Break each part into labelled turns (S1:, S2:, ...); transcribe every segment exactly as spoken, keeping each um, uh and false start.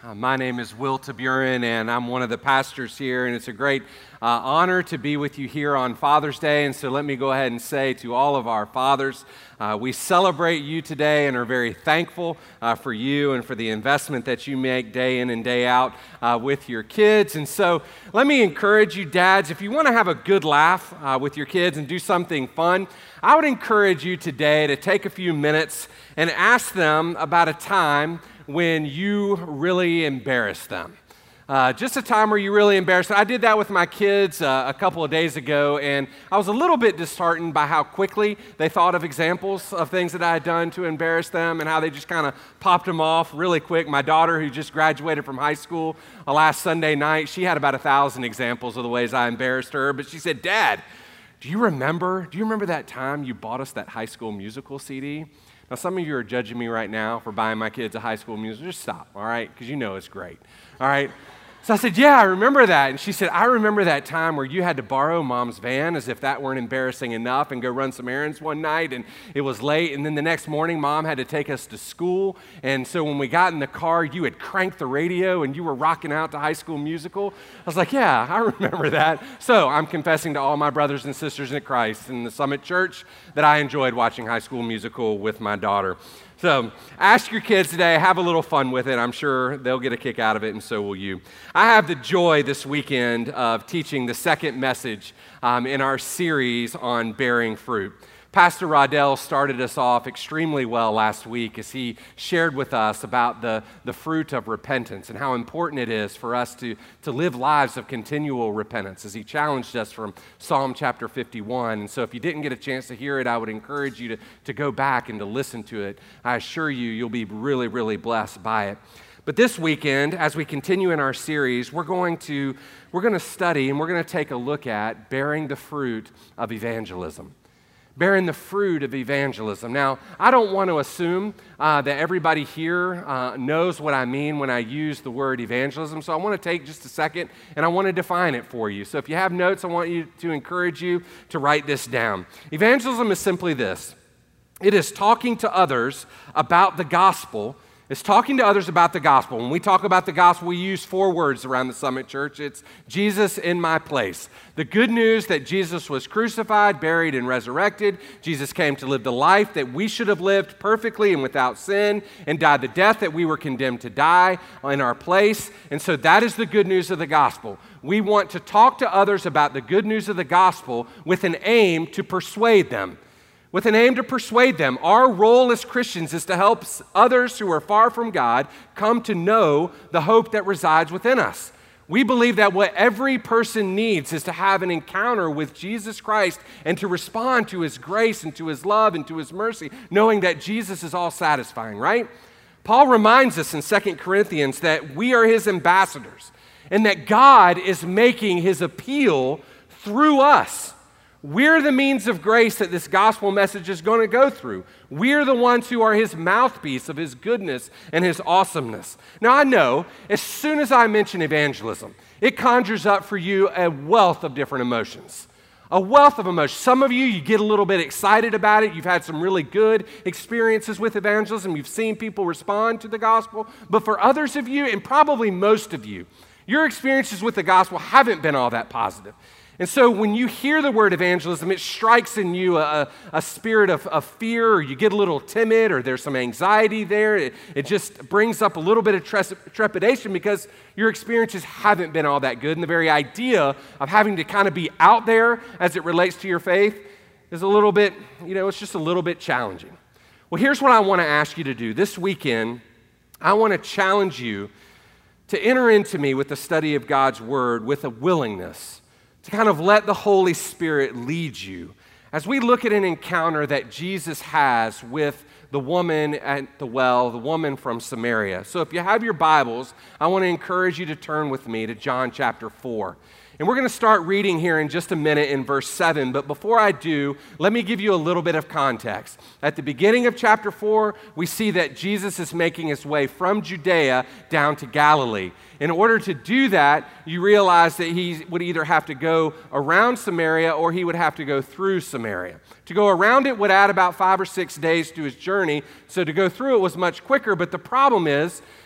S1: Uh, my name is Will Taburin, and I'm one of the pastors here, and it's a great uh, honor to be with you here on Father's Day. And so let me go ahead and say to all of our fathers, uh, we celebrate you today and are very thankful uh, for you and for the investment that you make day in and day out uh, with your kids. And so let me encourage you, dads, if you want to have a good laugh uh, with your kids and do something fun, I would encourage you today to take a few minutes and ask them about a time when you really embarrassed them. Uh, just a time where you really embarrassed them. I did that with my kids uh, a couple of days ago, and I was a little bit disheartened by how quickly they thought of examples of things that I had done to embarrass them and how they just kind of popped them off really quick. My daughter, who just graduated from high school uh, last Sunday night, she had about a thousand examples of the ways I embarrassed her, but she said, "Dad, do you remember, do you remember that time you bought us that High School Musical C D? Now, some of you are judging me right now for buying my kids a High School Musical. Just stop, all right? Because you know it's great, all right? So I said, "Yeah, I remember that." And she said, "I remember that time where you had to borrow Mom's van as if that weren't embarrassing enough and go run some errands one night, and it was late. And then the next morning, Mom had to take us to school. And so when we got in the car, you had cranked the radio and you were rocking out to High School Musical." I was like, "Yeah, I remember that." So I'm confessing to all my brothers and sisters in Christ in the Summit Church that I enjoyed watching High School Musical with my daughter. So ask your kids today, have a little fun with it. I'm sure they'll get a kick out of it, and so will you. I have the joy this weekend of teaching the second message um, in our series on bearing fruit. Pastor Rodell started us off extremely well last week as he shared with us about the, the fruit of repentance and how important it is for us to, to live lives of continual repentance, as he challenged us from Psalm chapter fifty-one. And so if you didn't get a chance to hear it, I would encourage you to, to go back and to listen to it. I assure you, you'll be really, really blessed by it. But this weekend, as we continue in our series, we're going to, we're going to study and we're going to take a look at bearing the fruit of evangelism. Bearing the fruit of evangelism. Now, I don't want to assume uh, that everybody here uh, knows what I mean when I use the word evangelism, so I want to take just a second and I want to define it for you. So if you have notes, I want you to encourage you to write this down. Evangelism is simply this. It is talking to others about the gospel. It's talking to others about the gospel. When we talk about the gospel, we use four words around the Summit Church. It's Jesus in my place. The good news that Jesus was crucified, buried, and resurrected. Jesus came to live the life that we should have lived perfectly and without sin, and died the death that we were condemned to die in our place. And so that is the good news of the gospel. We want to talk to others about the good news of the gospel with an aim to persuade them. With an aim to persuade them. Our role as Christians is to help others who are far from God come to know the hope that resides within us. We believe that what every person needs is to have an encounter with Jesus Christ and to respond to His grace and to His love and to His mercy, knowing that Jesus is all satisfying, right? Paul reminds us in Second Corinthians that we are His ambassadors and that God is making His appeal through us. We're the means of grace that this gospel message is going to go through. We're the ones who are His mouthpiece of His goodness and His awesomeness. Now, I know as soon as I mention evangelism, it conjures up for you a wealth of different emotions. A wealth of emotions. Some of you, you get a little bit excited about it. You've had some really good experiences with evangelism. You've seen people respond to the gospel. But for others of you, and probably most of you, your experiences with the gospel haven't been all that positive. And so when you hear the word evangelism, it strikes in you a, a spirit of, of fear, or you get a little timid, or there's some anxiety there. It, it just brings up a little bit of tres- trepidation because your experiences haven't been all that good. And the very idea of having to kind of be out there as it relates to your faith is a little bit, you know, it's just a little bit challenging. Well, here's what I want to ask you to do. This weekend, I want to challenge you to enter into me with the study of God's word with a willingness to kind of let the Holy Spirit lead you as we look at an encounter that Jesus has with the woman at the well, the woman from Samaria. So if you have your Bibles, I want to encourage you to turn with me to John chapter four. And we're going to start reading here in just a minute in verse seven, but before I do, let me give you a little bit of context. At the beginning of chapter four, we see that Jesus is making his way from Judea down to Galilee. In order to do that, you realize that he would either have to go around Samaria or he would have to go through Samaria. To go around it would add about five or six days to his journey, so to go through it was much quicker, but the problem is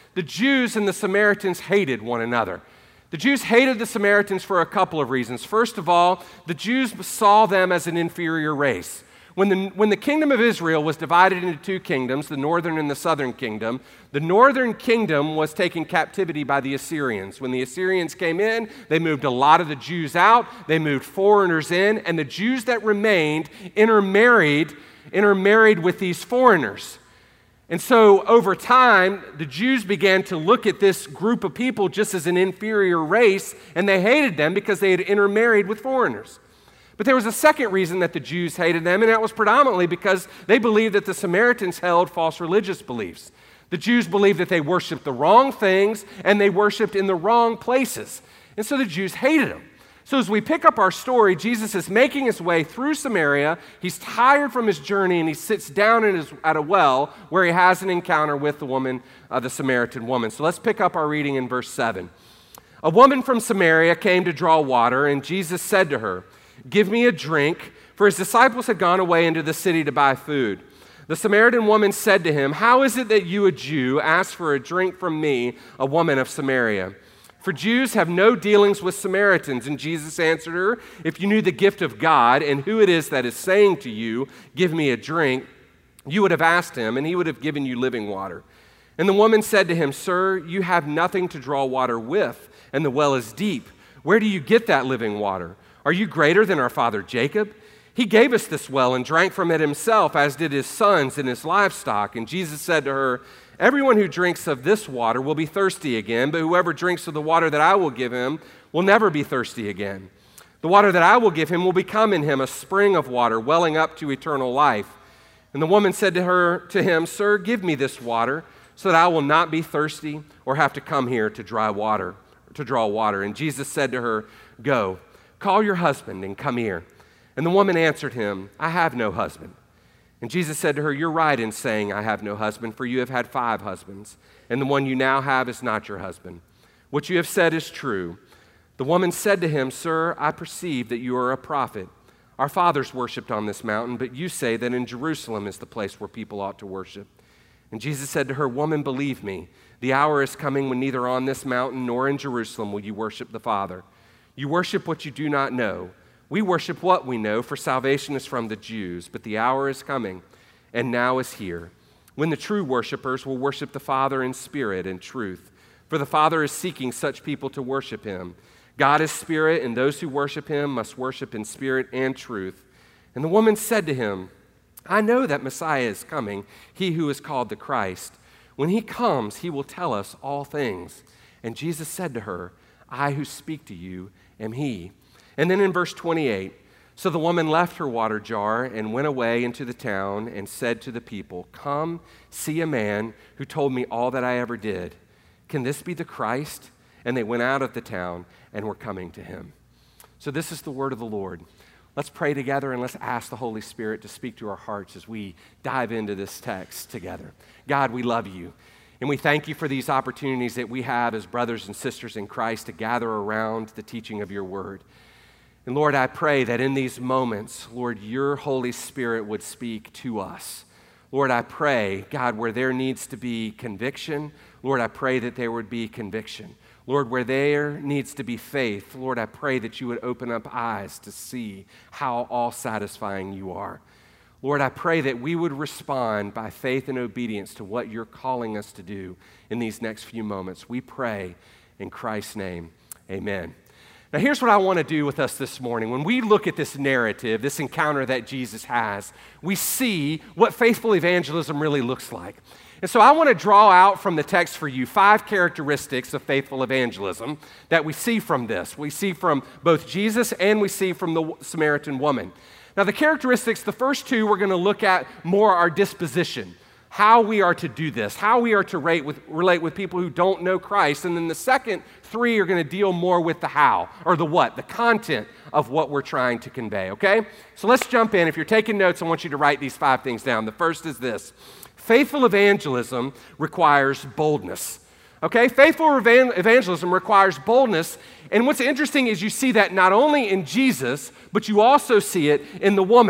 S1: the Jews and the Samaritans hated one another. The Jews hated the Samaritans for a couple of reasons. First of all, the Jews saw them as an inferior race. When the, when the kingdom of Israel was divided into two kingdoms, the northern and the southern kingdom, the northern kingdom was taken captivity by the Assyrians. When the Assyrians came in, they moved a lot of the Jews out, they moved foreigners in, and the Jews that remained intermarried, intermarried with these foreigners. And so over time, the Jews began to look at this group of people just as an inferior race, and they hated them because they had intermarried with foreigners. But there was a second reason that the Jews hated them, and that was predominantly because they believed that the Samaritans held false religious beliefs. The Jews believed that they worshiped the wrong things, and they worshiped in the wrong places. And so the Jews hated them. So as we pick up our story, Jesus is making his way through Samaria. He's tired from his journey, and he sits down in his, at a well where he has an encounter with the woman, uh, the Samaritan woman. So let's pick up our reading in verse seven. A woman from Samaria came to draw water, and Jesus said to her, "Give me a drink," for his disciples had gone away into the city to buy food. The Samaritan woman said to him, "How is it that you, a Jew, ask for a drink from me, a woman of Samaria? For Jews have no dealings with Samaritans." And Jesus answered her, "If you knew the gift of God and who it is that is saying to you, 'Give me a drink,' you would have asked him, and he would have given you living water." And the woman said to him, "Sir, you have nothing to draw water with, and the well is deep. Where do you get that living water? Are you greater than our father Jacob? He gave us this well and drank from it himself, as did his sons and his livestock." And Jesus said to her, "Everyone who drinks of this water will be thirsty again, but whoever drinks of the water that I will give him will never be thirsty again. The water that I will give him will become in him a spring of water welling up to eternal life." And the woman said to her, to him, "Sir, give me this water so that I will not be thirsty or have to come here to dry water, to draw water." And Jesus said to her, "Go, call your husband and come here." And the woman answered him, "I have no husband." And Jesus said to her, "You're right in saying, 'I have no husband,' for you have had five husbands, and the one you now have is not your husband. What you have said is true." The woman said to him, "Sir, I perceive that you are a prophet. Our fathers worshipped on this mountain, but you say that in Jerusalem is the place where people ought to worship." And Jesus said to her, "Woman, believe me, the hour is coming when neither on this mountain nor in Jerusalem will you worship the Father. You worship what you do not know. We worship what we know, for salvation is from the Jews. But the hour is coming, and now is here, when the true worshipers will worship the Father in spirit and truth. For the Father is seeking such people to worship him. God is spirit, and those who worship him must worship in spirit and truth." And the woman said to him, "I know that Messiah is coming, he who is called the Christ. When he comes, he will tell us all things." And Jesus said to her, "I who speak to you am he." And then in verse twenty-eight, so the woman left her water jar and went away into the town and said to the people, "Come, see a man who told me all that I ever did. Can this be the Christ?" And they went out of the town and were coming to him. So this is the word of the Lord. Let's pray together and let's ask the Holy Spirit to speak to our hearts as we dive into this text together. God, we love you. And we thank you for these opportunities that we have as brothers and sisters in Christ to gather around the teaching of your word. And Lord, I pray that in these moments, Lord, your Holy Spirit would speak to us. Lord, I pray, God, where there needs to be conviction, Lord, I pray that there would be conviction. Lord, where there needs to be faith, Lord, I pray that you would open up eyes to see how all-satisfying you are. Lord, I pray that we would respond by faith and obedience to what you're calling us to do in these next few moments. We pray in Christ's name, amen. Now, here's what I want to do with us this morning. When we look at this narrative, this encounter that Jesus has, we see what faithful evangelism really looks like. And so I want to draw out from the text for you five characteristics of faithful evangelism that we see from this. We see from both Jesus and we see from the Samaritan woman. Now, the characteristics, the first two, we're going to look at more our disposition, how we are to do this, how we are to relate with, relate with people who don't know Christ. And then the second three are going to deal more with the how, or the what, the content of what we're trying to convey, okay? So let's jump in. If you're taking notes, I want you to write these five things down. The first is this: faithful evangelism requires boldness. Okay, faithful evangelism requires boldness. And what's interesting is you see that not only in Jesus, but you also see it in the woman.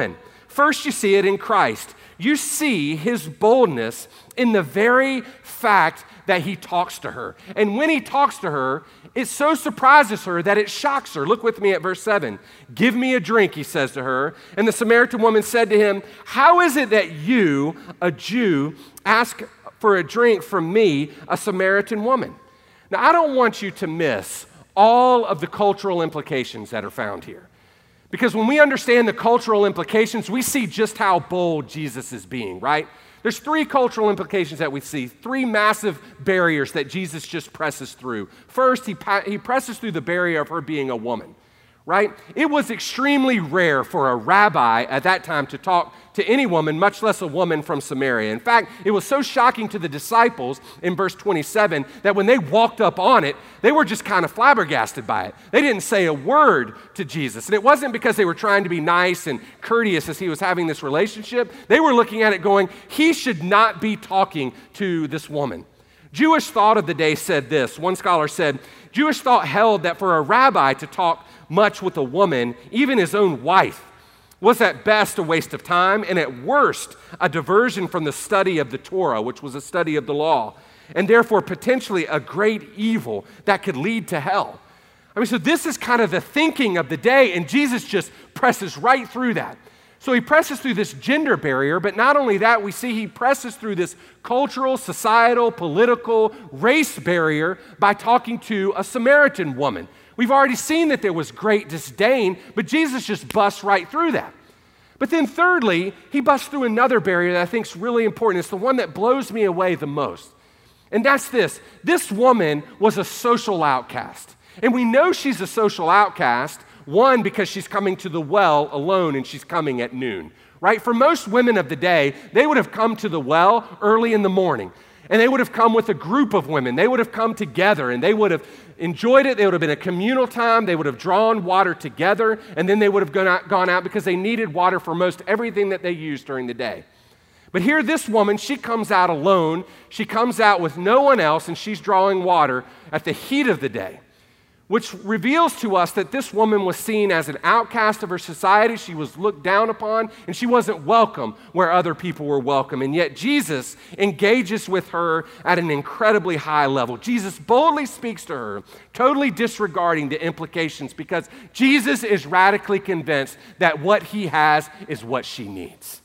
S1: First, you see it in Christ. You see his boldness in the very fact that he talks to her. And when he talks to her, it so surprises her that it shocks her. Look with me at verse seven. Give me a drink, he says to her. And the Samaritan woman said to him, how is it that you, a Jew, ask for a drink from me, a Samaritan woman? Now, I don't want you to miss all of the cultural implications that are found here. Because when we understand the cultural implications, we see just how bold Jesus is being, right? There's three cultural implications that we see, three massive barriers that Jesus just presses through. First, he, pa- he presses through the barrier of her being a woman, right? It was extremely rare for a rabbi at that time to talk to any woman, much less a woman from Samaria. In fact, it was so shocking to the disciples in verse twenty-seven that when they walked up on it, they were just kind of flabbergasted by it. They didn't say a word to Jesus. And it wasn't because they were trying to be nice and courteous as he was having this relationship. They were looking at it going, he should not be talking to this woman. Jewish thought of the day said this. One scholar said, Jewish thought held that for a rabbi to talk much with a woman, even his own wife, was at best a waste of time and at worst a diversion from the study of the Torah, which was a study of the law, and therefore potentially a great evil that could lead to hell. I mean, so this is kind of the thinking of the day, and Jesus just presses right through that. So he presses through this gender barrier, but not only that, we see he presses through this cultural, societal, political, race barrier by talking to a Samaritan woman. We've already seen that there was great disdain, but Jesus just busts right through that. But then thirdly, he busts through another barrier that I think is really important. It's the one that blows me away the most. And that's this. This woman was a social outcast. And we know she's a social outcast, one, because she's coming to the well alone and she's coming at noon, right? For most women of the day, they would have come to the well early in the morning. And they would have come with a group of women. They would have come together and they would have enjoyed it. They would have been a communal time. They would have drawn water together, and then they would have gone out, gone out because they needed water for most everything that they used during the day. But here, this woman, she comes out alone. She comes out with no one else, and she's drawing water at the heat of the day, which reveals to us that this woman was seen as an outcast of her society. She was looked down upon, and she wasn't welcome where other people were welcome. And yet Jesus engages with her at an incredibly high level. Jesus boldly speaks to her, totally disregarding the implications, because Jesus is radically convinced that what he has is what she needs.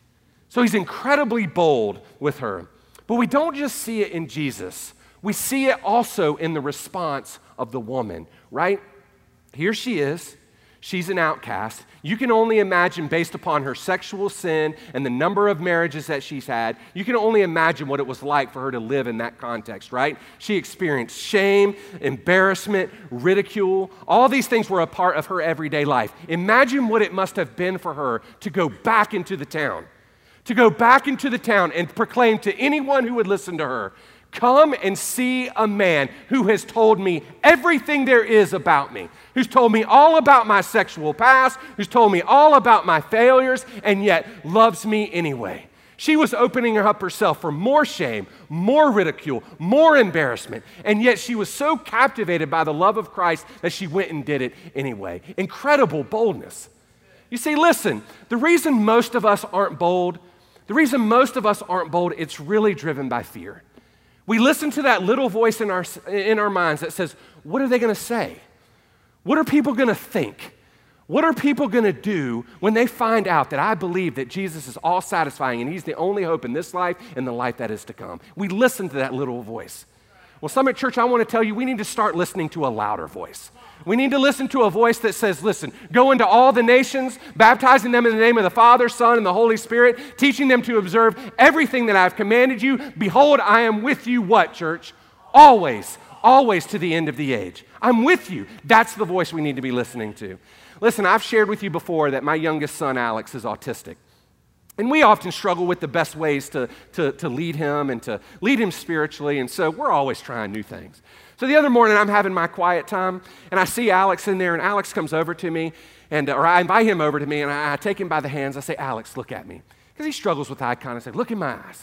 S1: So he's incredibly bold with her. But we don't just see it in Jesus. We see it also in the response of the woman, right? Here she is. She's an outcast. You can only imagine, based upon her sexual sin and the number of marriages that she's had, you can only imagine what it was like for her to live in that context, right? She experienced shame, embarrassment, ridicule. All these things were a part of her everyday life. Imagine what it must have been for her to go back into the town, to go back into the town and proclaim to anyone who would listen to her, come and see a man who has told me everything there is about me, who's told me all about my sexual past, who's told me all about my failures, and yet loves me anyway. She was opening up herself for more shame, more ridicule, more embarrassment, and yet she was so captivated by the love of Christ that she went and did it anyway. Incredible boldness. You see, listen, the reason most of us aren't bold, the reason most of us aren't bold, it's really driven by fear. We listen to that little voice in our, in our minds that says, what are they going to say? What are people going to think? What are people going to do when they find out that I believe that Jesus is all satisfying and he's the only hope in this life and the life that is to come? We listen to that little voice. Well, Summit Church, I want to tell you, we need to start listening to a louder voice. We need to listen to a voice that says, listen, go into all the nations, baptizing them in the name of the Father, Son, and the Holy Spirit, teaching them to observe everything that I've commanded you. Behold, I am with you, what, church? Always, always to the end of the age. I'm with you. That's the voice we need to be listening to. Listen, I've shared with you before that my youngest son, Alex, is autistic. And we often struggle with the best ways to, to, to lead him and to lead him spiritually, and so we're always trying new things. So the other morning, I'm having my quiet time, and I see Alex in there, and Alex comes over to me, and or I invite him over to me, and I, I take him by the hands. I say, Alex, look at me. Because he struggles with eye contact. I say, look in my eyes.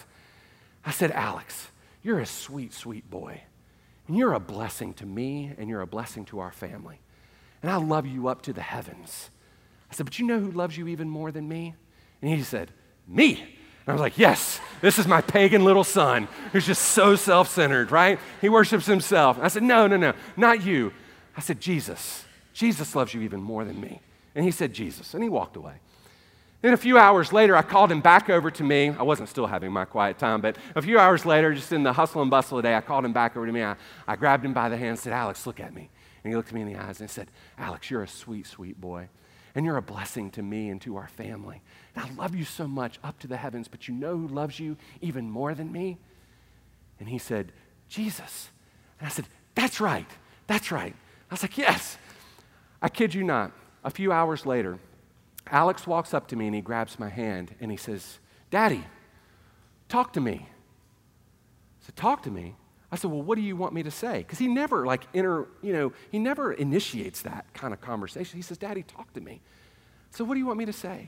S1: I said, Alex, you're a sweet, sweet boy, and you're a blessing to me, and you're a blessing to our family, and I love you up to the heavens. I said, but you know who loves you even more than me? And he said, me? And I was like, yes, this is my pagan little son who's just so self-centered, right? He worships himself. And I said, no, no, no, not you. I said, Jesus. Jesus loves you even more than me. And he said, Jesus. And he walked away. Then a few hours later, I called him back over to me. I wasn't still having my quiet time, but a few hours later, just in the hustle and bustle of the day, I called him back over to me. I, I grabbed him by the hand and said, Alex, look at me. And he looked me in the eyes and said, Alex, you're a sweet, sweet boy. And you're a blessing to me and to our family. And I love you so much up to the heavens, but you know who loves you even more than me? And he said, Jesus. And I said, that's right. That's right. I was like, yes. I kid you not. A few hours later, Alex walks up to me and he grabs my hand and he says, Daddy, talk to me. I said, talk to me? I said, well, what do you want me to say? Because he never like inter, you know, he never initiates that kind of conversation. He says, Daddy, talk to me. So what do you want me to say?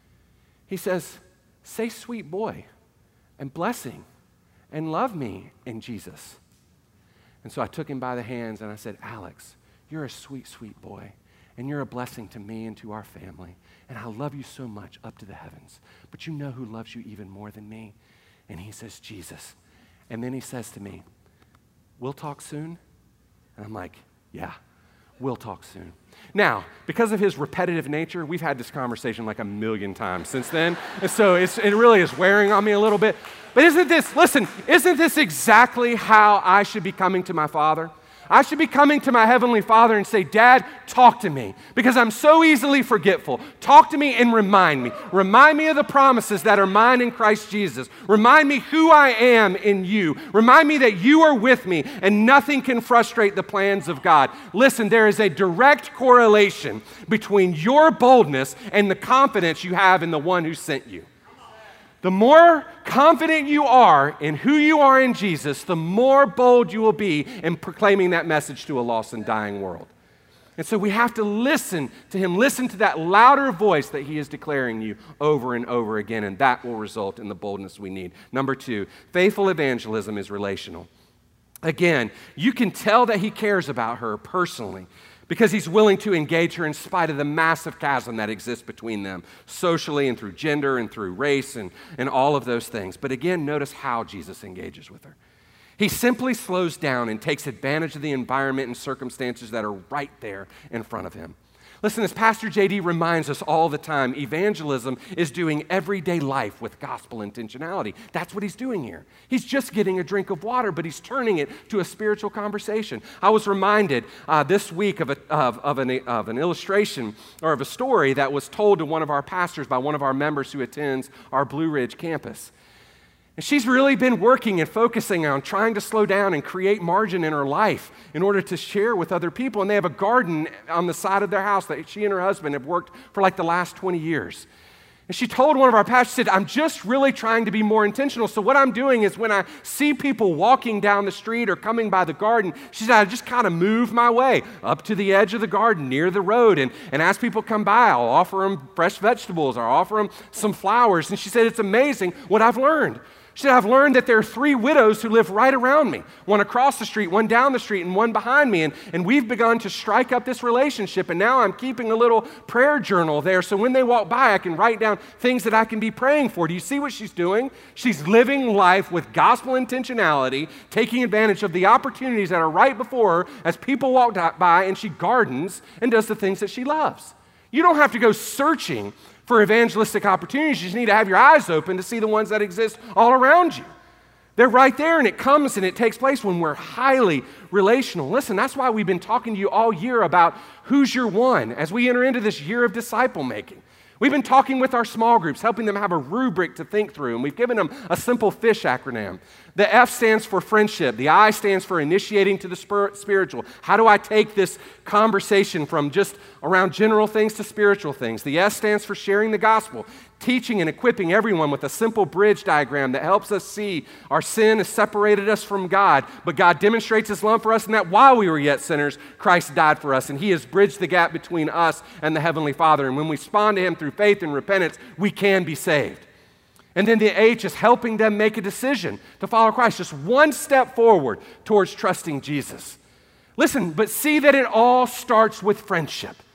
S1: He says, say sweet boy and blessing and love me in Jesus. And so I took him by the hands and I said, Alex, you're a sweet, sweet boy. And you're a blessing to me and to our family. And I love you so much up to the heavens. But you know who loves you even more than me? And he says, Jesus. And then he says to me, we'll talk soon? And I'm like, yeah, we'll talk soon. Now, because of his repetitive nature, we've had this conversation like a million times since then. And so it's, it really is wearing on me a little bit. But isn't this, listen, isn't this exactly how I should be coming to my Father? I should be coming to my Heavenly Father and say, Dad, talk to me, because I'm so easily forgetful. Talk to me and remind me. Remind me of the promises that are mine in Christ Jesus. Remind me who I am in you. Remind me that you are with me and nothing can frustrate the plans of God. Listen, there is a direct correlation between your boldness and the confidence you have in the one who sent you. The more confident you are in who you are in Jesus, the more bold you will be in proclaiming that message to a lost and dying world. And so we have to listen to him, listen to that louder voice that he is declaring you over and over again, and that will result in the boldness we need. Number two, faithful evangelism is relational. Again, you can tell that he cares about her personally, because he's willing to engage her in spite of the massive chasm that exists between them, socially and through gender and through race and, and all of those things. But again, notice how Jesus engages with her. He simply slows down and takes advantage of the environment and circumstances that are right there in front of him. Listen, as Pastor J D reminds us all the time, evangelism is doing everyday life with gospel intentionality. That's what he's doing here. He's just getting a drink of water, but he's turning it to a spiritual conversation. I was reminded uh, this week of, a, of, of, an, of an illustration or of a story that was told to one of our pastors by one of our members who attends our Blue Ridge campus. And she's really been working and focusing on trying to slow down and create margin in her life in order to share with other people. And they have a garden on the side of their house that she and her husband have worked for like the last twenty years. And she told one of our pastors, she said, I'm just really trying to be more intentional. So what I'm doing is when I see people walking down the street or coming by the garden, she said, I just kind of move my way up to the edge of the garden near the road. And, and as people come by, I'll offer them fresh vegetables or offer them some flowers. And she said, it's amazing what I've learned. She said, I've learned that there are three widows who live right around me, one across the street, one down the street, and one behind me. And, and we've begun to strike up this relationship. And now I'm keeping a little prayer journal there. So when they walk by, I can write down things that I can be praying for. Do you see what she's doing? She's living life with gospel intentionality, taking advantage of the opportunities that are right before her as people walk by, and she gardens and does the things that she loves. You don't have to go searching for evangelistic opportunities. You just need to have your eyes open to see the ones that exist all around you. They're right there, and it comes and it takes place when we're highly relational. Listen, that's why we've been talking to you all year about who's your one as we enter into this year of disciple making. We've been talking with our small groups, helping them have a rubric to think through, and we've given them a simple FISH acronym. The F stands for friendship. The I stands for initiating to the spiritual. How do I take this conversation from just around general things to spiritual things? The S stands for sharing the gospel, teaching and equipping everyone with a simple bridge diagram that helps us see our sin has separated us from God, but God demonstrates his love for us, and that while we were yet sinners, Christ died for us, and he has bridged the gap between us and the Heavenly Father. And when we respond to him through faith and repentance, we can be saved. And then the H is helping them make a decision to follow Christ, just one step forward towards trusting Jesus. Listen, but see that it all starts with friendship.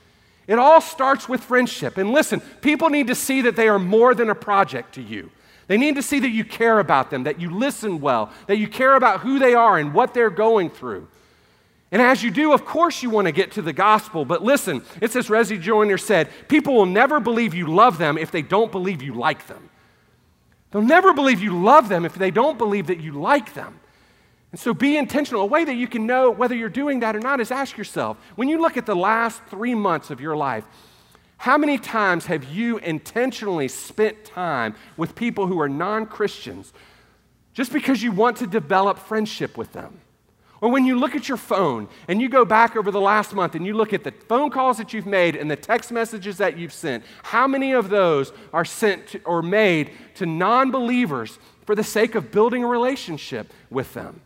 S1: It all starts with friendship. And listen, people need to see that they are more than a project to you. They need to see that you care about them, that you listen well, that you care about who they are and what they're going through. And as you do, of course you want to get to the gospel. But listen, it's as Resi Joyner said, people will never believe you love them if they don't believe you like them. They'll never believe you love them if they don't believe that you like them. And so be intentional. A way that you can know whether you're doing that or not is ask yourself, when you look at the last three months of your life, how many times have you intentionally spent time with people who are non-Christians just because you want to develop friendship with them? Or when you look at your phone and you go back over the last month and you look at the phone calls that you've made and the text messages that you've sent, how many of those are sent to, or made to non-believers for the sake of building a relationship with them?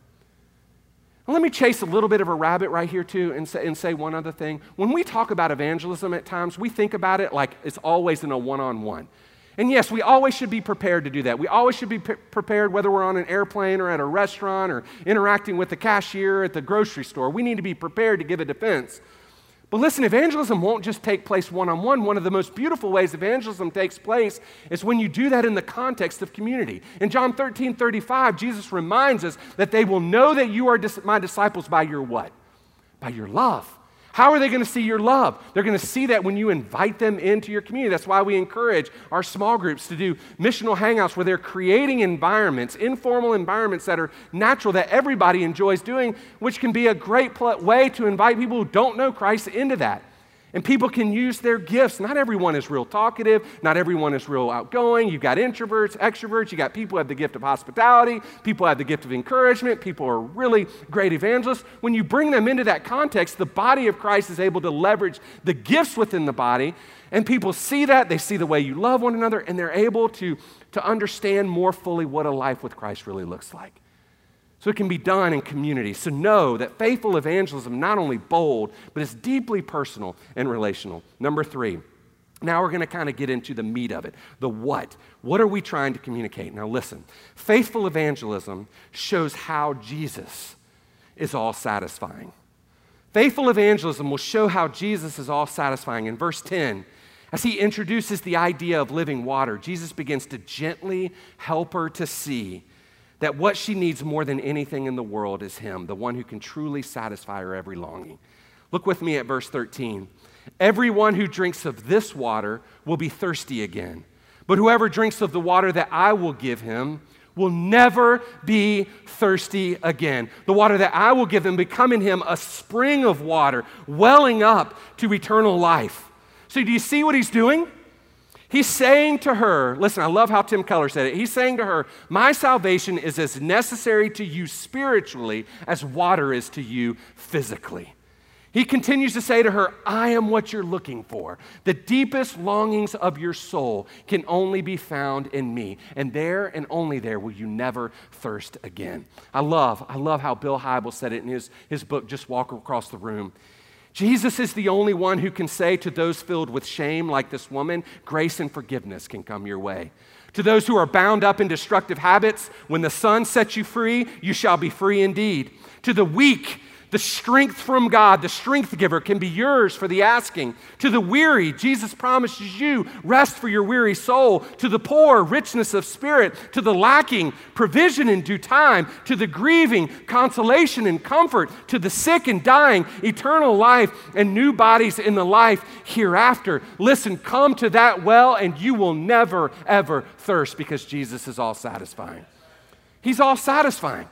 S1: Let me chase a little bit of a rabbit right here too and say, and say one other thing. When we talk about evangelism at times, we think about it like it's always in a one-on-one. And yes, we always should be prepared to do that. We always should be pre- prepared whether we're on an airplane or at a restaurant or interacting with the cashier at the grocery store. We need to be prepared to give a defense. But listen, evangelism won't just take place one-on-one. One of the most beautiful ways evangelism takes place is when you do that in the context of community. In John thirteen thirty-five, Jesus reminds us that they will know that you are dis- my disciples by your what? By your love. How are they going to see your love? They're going to see that when you invite them into your community. That's why we encourage our small groups to do missional hangouts where they're creating environments, informal environments that are natural, that everybody enjoys doing, which can be a great pl- way to invite people who don't know Christ into that. And people can use their gifts. Not everyone is real talkative. Not everyone is real outgoing. You've got introverts, extroverts. You've got people who have the gift of hospitality. People have the gift of encouragement. People are really great evangelists. When you bring them into that context, the body of Christ is able to leverage the gifts within the body. And people see that. They see the way you love one another. And they're able to, to understand more fully what a life with Christ really looks like. So it can be done in community. So know that faithful evangelism not only bold, but it's deeply personal and relational. Number three, now we're going to kind of get into the meat of it, the what. What are we trying to communicate? Now listen, faithful evangelism shows how Jesus is all satisfying. Faithful evangelism will show how Jesus is all satisfying. In verse ten, as he introduces the idea of living water, Jesus begins to gently help her to see that what she needs more than anything in the world is him, the one who can truly satisfy her every longing. Look with me at verse thirteen. Everyone who drinks of this water will be thirsty again, but whoever drinks of the water that I will give him will never be thirsty again. The water that I will give them become in him a spring of water welling up to eternal life. So do you see what he's doing? He's saying to her, listen, I love how Tim Keller said it. He's saying to her, my salvation is as necessary to you spiritually as water is to you physically. He continues to say to her, I am what you're looking for. The deepest longings of your soul can only be found in me. And there and only there will you never thirst again. I love, I love how Bill Hybels said it in his, his book, Just Walk Across the Room. Jesus is the only one who can say to those filled with shame like this woman, grace and forgiveness can come your way. To those who are bound up in destructive habits, when the Son sets you free, you shall be free indeed. To the weak, the strength from God, the strength giver, can be yours for the asking. To the weary, Jesus promises you rest for your weary soul. To the poor, richness of spirit. To the lacking, provision in due time. To the grieving, consolation and comfort. To the sick and dying, eternal life and new bodies in the life hereafter. Listen, come to that well and you will never, ever thirst because Jesus is all satisfying. He's all satisfying.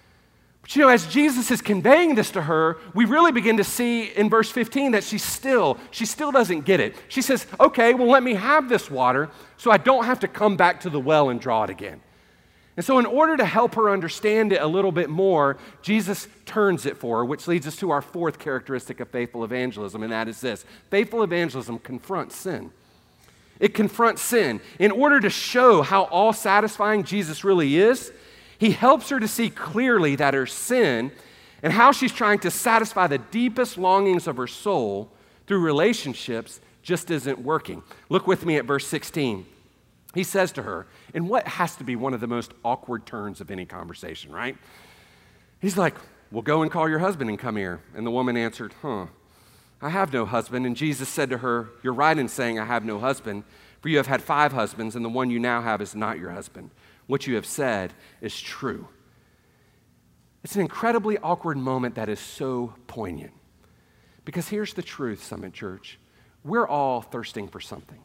S1: But you know, as Jesus is conveying this to her, we really begin to see in verse fifteen that she still, she still doesn't get it. She says, okay, well, let me have this water so I don't have to come back to the well and draw it again. And so in order to help her understand it a little bit more, Jesus turns it for her, which leads us to our fourth characteristic of faithful evangelism, and that is this. Faithful evangelism confronts sin. It confronts sin. In order to show how all-satisfying Jesus really is, he helps her to see clearly that her sin and how she's trying to satisfy the deepest longings of her soul through relationships just isn't working. Look with me at verse sixteen. He says to her, in what has to be one of the most awkward turns of any conversation, right? He's like, well, go and call your husband and come here. And the woman answered, huh, I have no husband. And Jesus said to her, you're right in saying I have no husband, for you have had five husbands, and the one you now have is not your husband. What you have said is true. It's an incredibly awkward moment that is so poignant. Because here's the truth, Summit Church. We're all thirsting for something.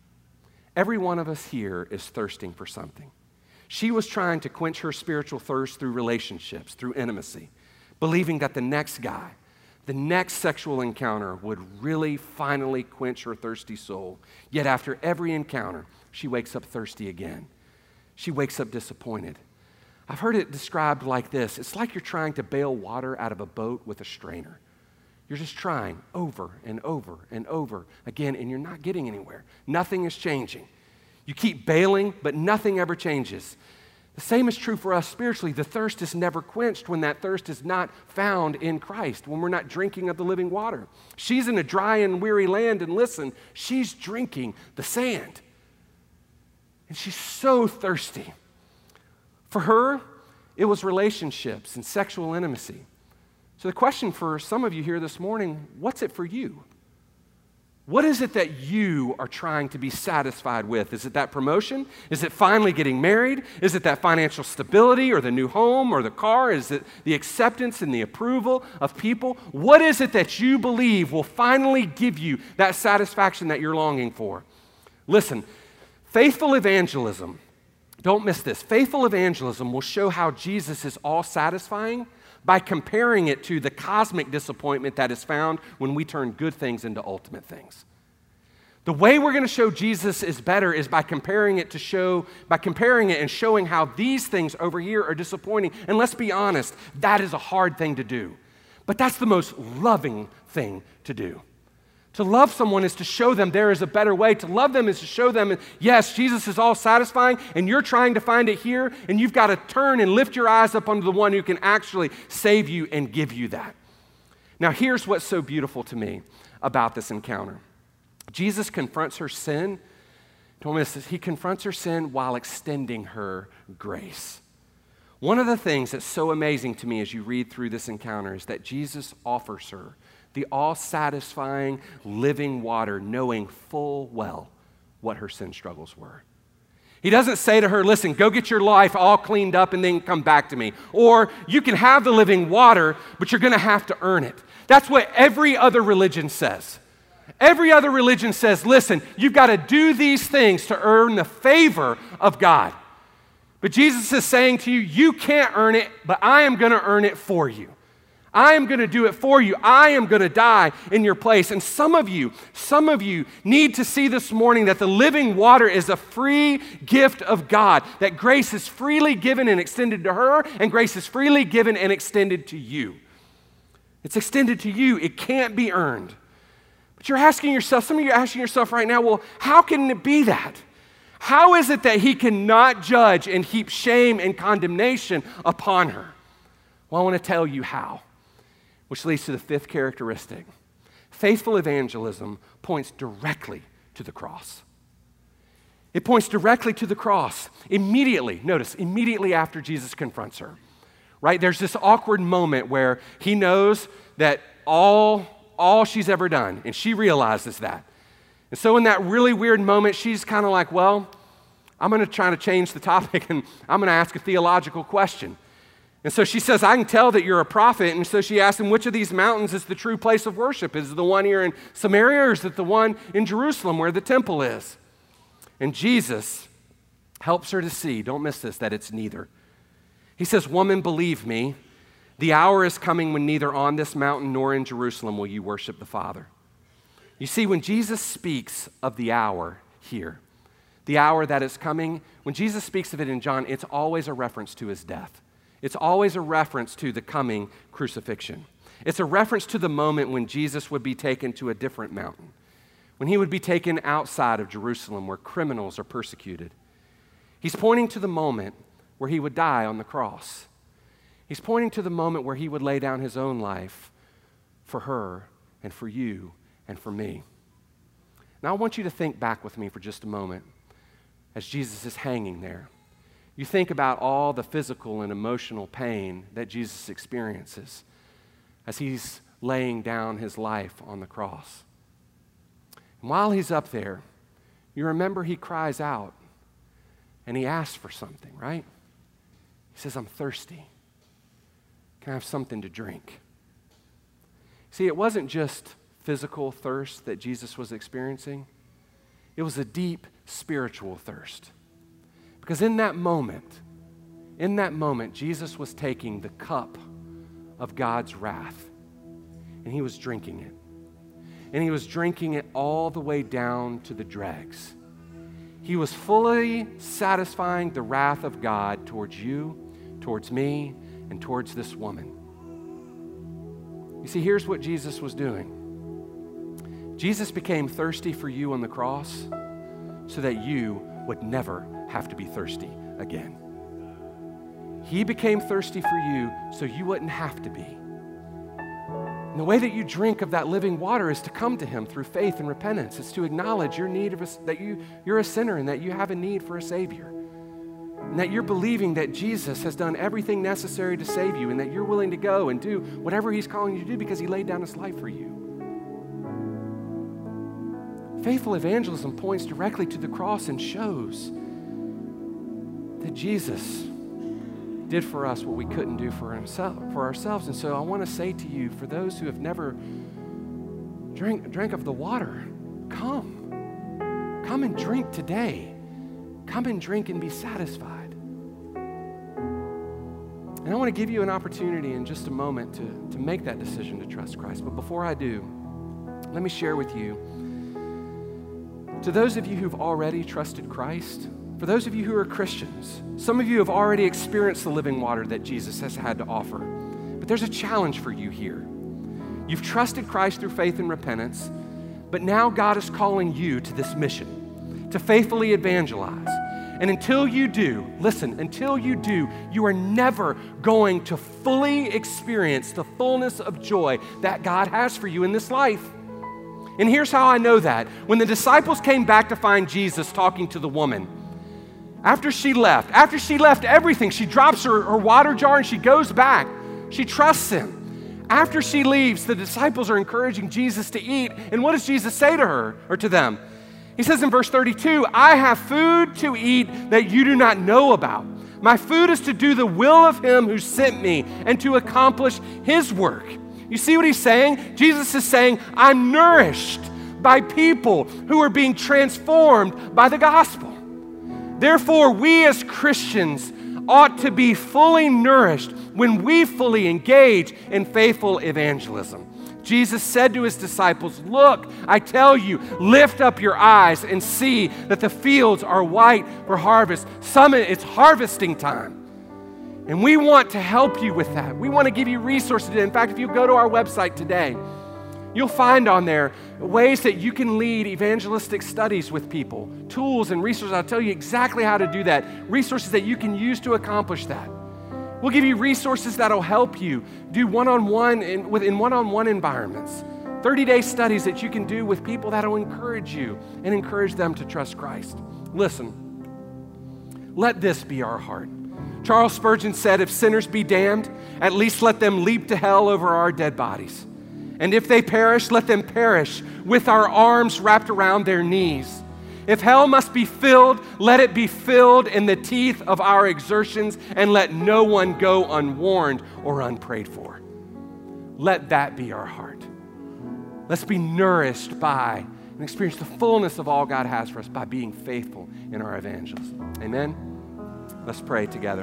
S1: Every one of us here is thirsting for something. She was trying to quench her spiritual thirst through relationships, through intimacy, believing that the next guy, the next sexual encounter would really finally quench her thirsty soul. Yet after every encounter, she wakes up thirsty again. She wakes up disappointed. I've heard it described like this. It's like you're trying to bail water out of a boat with a strainer. You're just trying over and over and over again, and you're not getting anywhere. Nothing is changing. You keep bailing, but nothing ever changes. The same is true for us spiritually. The thirst is never quenched when that thirst is not found in Christ, when we're not drinking of the living water. She's in a dry and weary land, and listen, she's drinking the sand. And she's so thirsty. For her, it was relationships and sexual intimacy. So the question for some of you here this morning, what's it for you? What is it that you are trying to be satisfied with? Is it that promotion? Is it finally getting married? Is it that financial stability or the new home or the car? Is it the acceptance and the approval of people? What is it that you believe will finally give you that satisfaction that you're longing for? Listen, faithful evangelism, don't miss this. Faithful evangelism will show how Jesus is all satisfying by comparing it to the cosmic disappointment that is found when we turn good things into ultimate things. The way we're going to show Jesus is better is by comparing it to show, by comparing it and showing how these things over here are disappointing. And let's be honest, that is a hard thing to do. But that's the most loving thing to do. To love someone is to show them there is a better way. To love them is to show them, yes, Jesus is all satisfying, and you're trying to find it here, and you've got to turn and lift your eyes up unto the one who can actually save you and give you that. Now, here's what's so beautiful to me about this encounter. Jesus confronts her sin. Don't miss this. He confronts her sin while extending her grace. One of the things that's so amazing to me as you read through this encounter is that Jesus offers her the all-satisfying living water, knowing full well what her sin struggles were. He doesn't say to her, listen, go get your life all cleaned up and then come back to me. Or you can have the living water, but you're going to have to earn it. That's what every other religion says. Every other religion says, listen, you've got to do these things to earn the favor of God. But Jesus is saying to you, you can't earn it, but I am going to earn it for you. I am going to do it for you. I am going to die in your place. And some of you, some of you need to see this morning that the living water is a free gift of God, that grace is freely given and extended to her, and grace is freely given and extended to you. It's extended to you. It can't be earned. But you're asking yourself, some of you are asking yourself right now, well, how can it be that? How is it that he cannot judge and heap shame and condemnation upon her? Well, I want to tell you how. Which leads to the fifth characteristic. Faithful evangelism points directly to the cross. It points directly to the cross. Immediately, notice, immediately after Jesus confronts her, right? There's this awkward moment where he knows that all, all she's ever done, and she realizes that. And so in that really weird moment, she's kind of like, well, I'm going to try to change the topic, and I'm going to ask a theological question. And so she says, I can tell that you're a prophet. And so she asks him, which of these mountains is the true place of worship? Is it the one here in Samaria, or is it the one in Jerusalem where the temple is? And Jesus helps her to see, don't miss this, that it's neither. He says, woman, believe me, the hour is coming when neither on this mountain nor in Jerusalem will you worship the Father. You see, when Jesus speaks of the hour here, the hour that is coming, when Jesus speaks of it in John, it's always a reference to his death. It's always a reference to the coming crucifixion. It's a reference to the moment when Jesus would be taken to a different mountain, when he would be taken outside of Jerusalem where criminals are persecuted. He's pointing to the moment where he would die on the cross. He's pointing to the moment where he would lay down his own life for her and for you and for me. Now I want you to think back with me for just a moment as Jesus is hanging there. You think about all the physical and emotional pain that Jesus experiences as he's laying down his life on the cross. And while he's up there, you remember he cries out and he asks for something, right? He says, I'm thirsty. Can I have something to drink? See, it wasn't just physical thirst that Jesus was experiencing. It was a deep spiritual thirst. Because in that moment, in that moment, Jesus was taking the cup of God's wrath and he was drinking it. And he was drinking it all the way down to the dregs. He was fully satisfying the wrath of God towards you, towards me, and towards this woman. You see, here's what Jesus was doing. Jesus became thirsty for you on the cross so that you would never have to be thirsty again. He became thirsty for you so you wouldn't have to be. And the way that you drink of that living water is to come to him through faith and repentance. It's to acknowledge your need of a, that you, you're a sinner and that you have a need for a Savior. And that you're believing that Jesus has done everything necessary to save you and that you're willing to go and do whatever he's calling you to do because he laid down his life for you. Faithful evangelism points directly to the cross and shows that Jesus did for us what we couldn't do for himself, for ourselves. And so I want to say to you, for those who have never drank, drank of the water, come. Come and drink today. Come and drink and be satisfied. And I want to give you an opportunity in just a moment to, to make that decision to trust Christ. But before I do, let me share with you, to those of you who've already trusted Christ, for those of you who are Christians, some of you have already experienced the living water that Jesus has had to offer. But there's a challenge for you here. You've trusted Christ through faith and repentance, but now God is calling you to this mission, to faithfully evangelize. And until you do, listen, until you do, you are never going to fully experience the fullness of joy that God has for you in this life. And here's how I know that. When the disciples came back to find Jesus talking to the woman, After she left, after she left everything, she drops her, her water jar and she goes back. She trusts him. After she leaves, the disciples are encouraging Jesus to eat. And what does Jesus say to her or to them? He says in verse thirty-two, I have food to eat that you do not know about. My food is to do the will of him who sent me and to accomplish his work. You see what he's saying? Jesus is saying, I'm nourished by people who are being transformed by the gospel. Therefore, we as Christians ought to be fully nourished when we fully engage in faithful evangelism. Jesus said to his disciples, look, I tell you, lift up your eyes and see that the fields are white for harvest. Summit, it's harvesting time. And we want to help you with that. We want to give you resources. In fact, if you go to our website today, you'll find on there ways that you can lead evangelistic studies with people, tools and resources. I'll tell you exactly how to do that, resources that you can use to accomplish that. We'll give you resources that'll help you do one-on-one in, in one-on-one environments, thirty-day studies that you can do with people that'll encourage you and encourage them to trust Christ. Listen, let this be our heart. Charles Spurgeon said, if sinners be damned, at least let them leap to hell over our dead bodies. And if they perish, let them perish with our arms wrapped around their knees. If hell must be filled, let it be filled in the teeth of our exertions, and let no one go unwarned or unprayed for. Let that be our heart. Let's be nourished by and experience the fullness of all God has for us by being faithful in our evangelism. Amen? Let's pray together.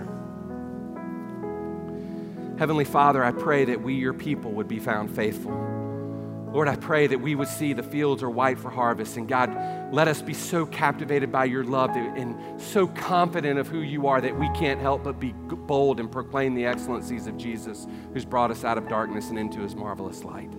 S1: Heavenly Father, I pray that we, your people, would be found faithful. Lord, I pray that we would see the fields are white for harvest. And God, let us be so captivated by your love and so confident of who you are that we can't help but be bold and proclaim the excellencies of Jesus, who's brought us out of darkness and into his marvelous light.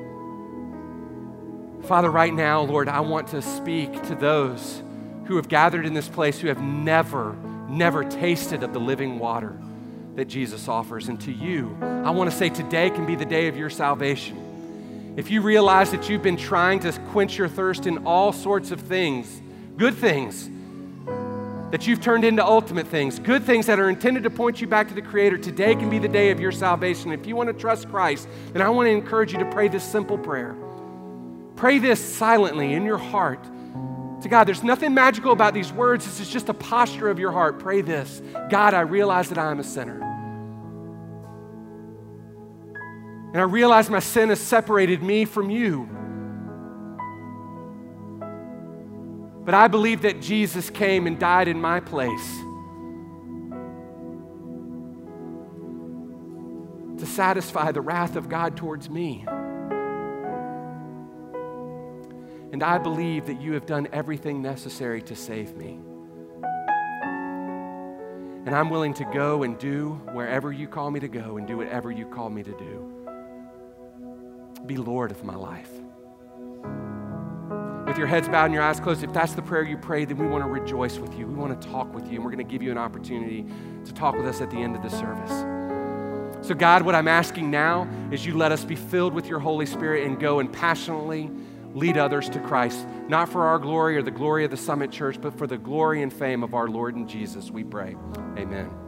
S1: Father, right now, Lord, I want to speak to those who have gathered in this place who have never, never tasted of the living water that Jesus offers. And to you, I want to say today can be the day of your salvation. If you realize that you've been trying to quench your thirst in all sorts of things, good things, that you've turned into ultimate things, good things that are intended to point you back to the Creator. Today can be the day of your salvation. If you want to trust Christ, then I want to encourage you to pray this simple prayer. Pray this silently in your heart to God. There's nothing magical about these words. This is just a posture of your heart. Pray this: God, I realize that I am a sinner. And I realize my sin has separated me from you. But I believe that Jesus came and died in my place to satisfy the wrath of God towards me. And I believe that you have done everything necessary to save me. And I'm willing to go and do wherever you call me to go and do whatever you call me to do. Be Lord of my life. With your heads bowed and your eyes closed, if that's the prayer you prayed, then we want to rejoice with you. We want to talk with you, and we're going to give you an opportunity to talk with us at the end of the service. So God, what I'm asking now is you let us be filled with your Holy Spirit and go and passionately lead others to Christ, not for our glory or the glory of the Summit Church, but for the glory and fame of our Lord and Jesus, we pray. Amen.